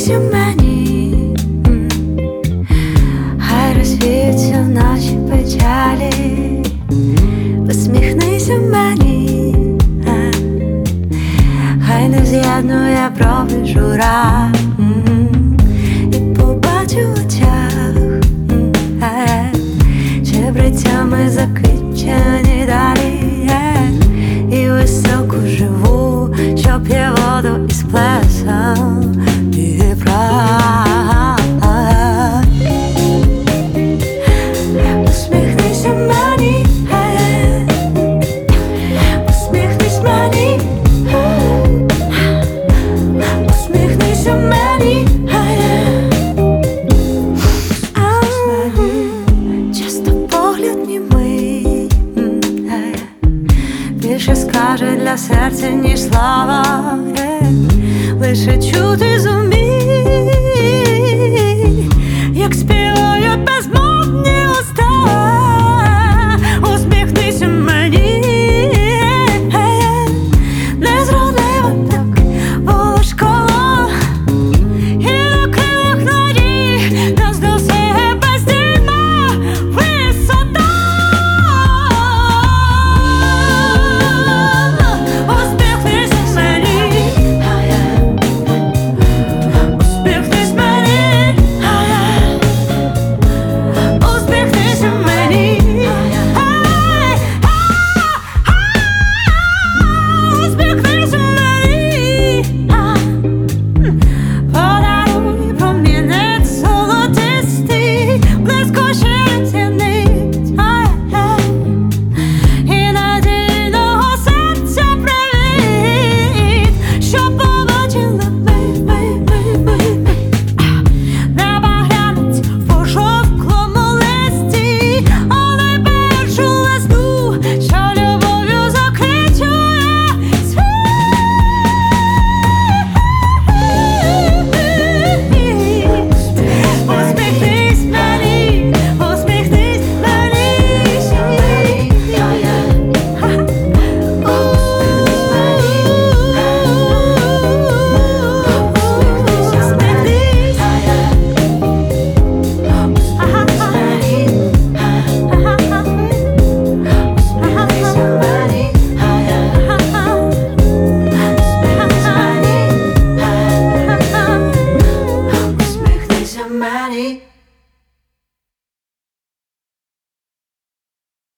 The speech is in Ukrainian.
Усміхнися мені, хай розвіються наші печалі. Усміхнися мені, хай не з'єднує брови жура. І побачу в очах чебрецями заквітчені далі. І високу живу, що п'є воду із плесом Дніпра. Усміхнися мені, усміхнись мені, усміхнися мені. Часто погляд німий більше скаже для серця, ніж слова. Лише чути зумій, як співають безмовні уста. Усміхнися мені, незрадливо так було школа. І на крилах надій нас до себе здійма висота. Усміхнися мені, усміхнись мені, усміхнися мені, усміхнися мені. Подаруй промінець золотистий, блискучий зіниць, і надійного серця привіт, щоб побачили неба глянець в пожовклому листі, але першу лисну, що любов'ю заквічує світ. Усміхнись мені, усміхнись мені.